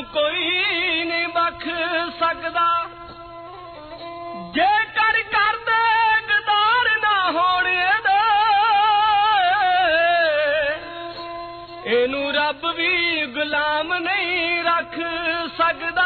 कोई नहीं बख सकदा जेकर करदे गदार ना होने दे इनू रब भी गुलाम नहीं रख सकदा।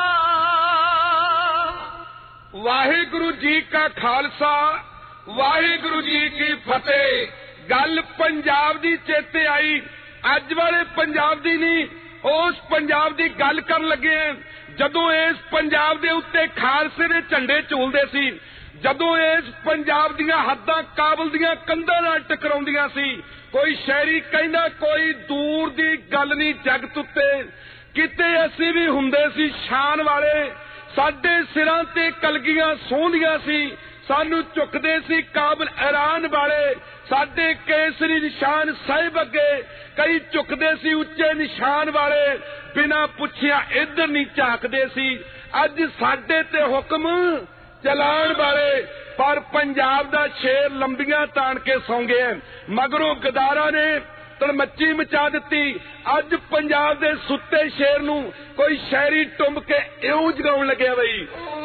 वाहिगुरु जी का खालसा वाहिगुरु जी की फतेह। गल पंजाब दी चेते आई, अज वाले पंजाब दी नहीं, उस पंजाब दी गल कर लगे हैं जदों इस पंजाब दे उत्ते खालसे दे झंडे झूलदे सी, जदों इस पंजाब दीयां हद्दां काबल दीयां कंधां नाल टकराउंदियां सी। कोई शहरी कहंदा कोई दूर दी गल नहीं जगत उत्ते किते असीं भी हुंदे सी शान वाले, साडे सिरां ते कलगियां सोहंदियां सी, सानू झुकदे सी काबल ऐरान वाले, साडे केसरी निशान साहिब अगे कई झुकदे सी उच्चे निशान वाले, बिना पुछिया इधर नहीं झाकदे सी। अज साडे ते हुक्म चलाण वाले, पर पंजाब दा शेर लंबियां तान के सौ गए। मगरों गदारा ने तड़मच्ची मचा दिती। अज पंजाब दे सुत्ते शेर नू कोई शहरी टुंब के इउं जगाउण लग्या बई।